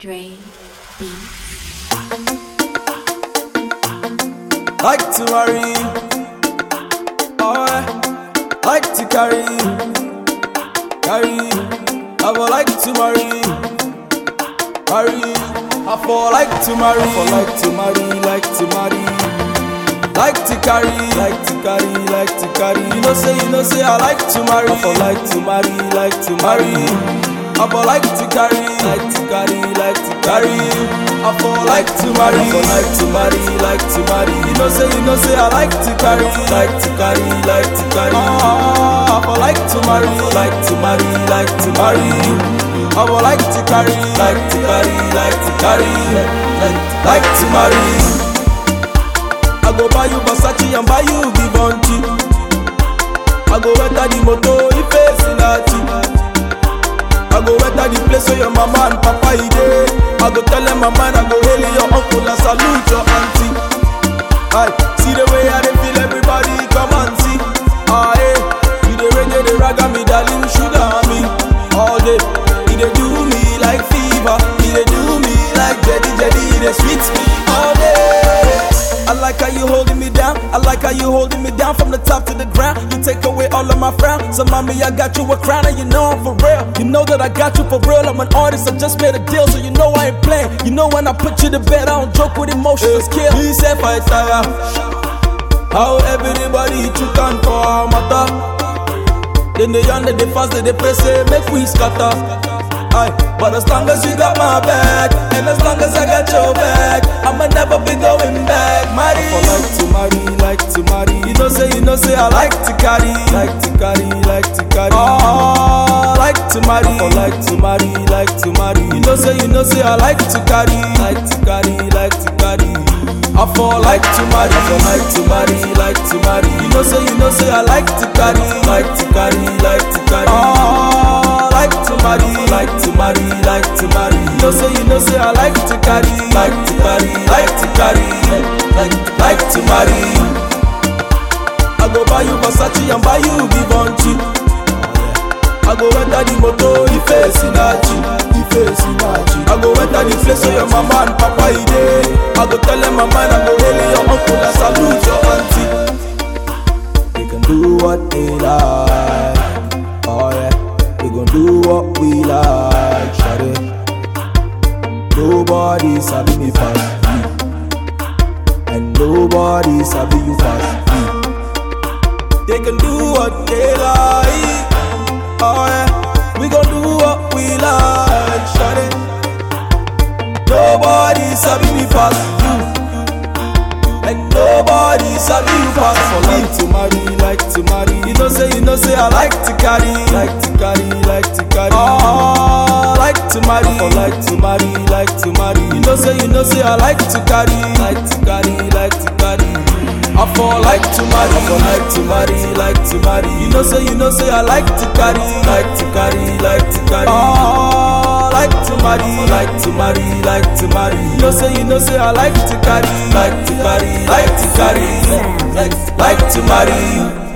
Dre Beats. Like to marry, oh yeah. Like to carry. I would like to marry. I for like to marry, like to marry. Like to carry. You know say I like to marry. I for like to marry. I for like to carry. I for like to marry. You know say I like to carry. I for like to marry. I would like to carry. Like to marry. I go buy you Versace and buy you Givenchy. I go enter the moto if it's in a I go enter the place where your mama and papa is there. I go tell them my man, I go hail your uncle and salute your auntie. Aye, see the way I dey feel, everybody come and see. Aye, you dey reggae, dey raga me, darling, sugar me. All day, he dey do me like fever. He dey do me like jelly, he dey sweet me all day. I like how you holding me down. I like how you holding me down from the top to the ground. You take away all of my frown. So mommy, I got you a crown and you know I'm for real. You know that I got you for real. I'm an artist, I just made a deal, so you know I ain't playing. You know when I put you to bed, I don't joke with emotions, kill. He said fight tire. How everybody cheat on for our matter. Then they young, they fast, they pray, say make we scatter. Aye, but as long as you got my back, and as long as I got your back, I'ma never be going back. Marry, I like to marry. You know say I like to carry. Oh, like to marry. Like to marry. You know say I like to carry. I for like to marry. Like to marry. You know say I like to carry. Oh, like to marry. You know say I like to carry. Like to marry. I go buy you Versace and buy you Givenchy. I go enter the moto if it's in a I go enter the place where your mama and papa is there. I go tell them my man, I go hail your uncle and salute your auntie. They can do what they like, oh yeah. We gon' do what we like, shawty. Nobody sabi me past me, and nobody sabi you past me. They can do what they like, oh yeah. We gon' do what we like, shawty. Nobody sabi me past you, and nobody sabi you past for me. Like to marry. You know say I like to carry. Oh, like to marry. Like to marry. You know say I like to carry. I for like to marry. Like to marry. You know say I like to carry. Oh, like to marry. You know say I like to carry. Like to marry.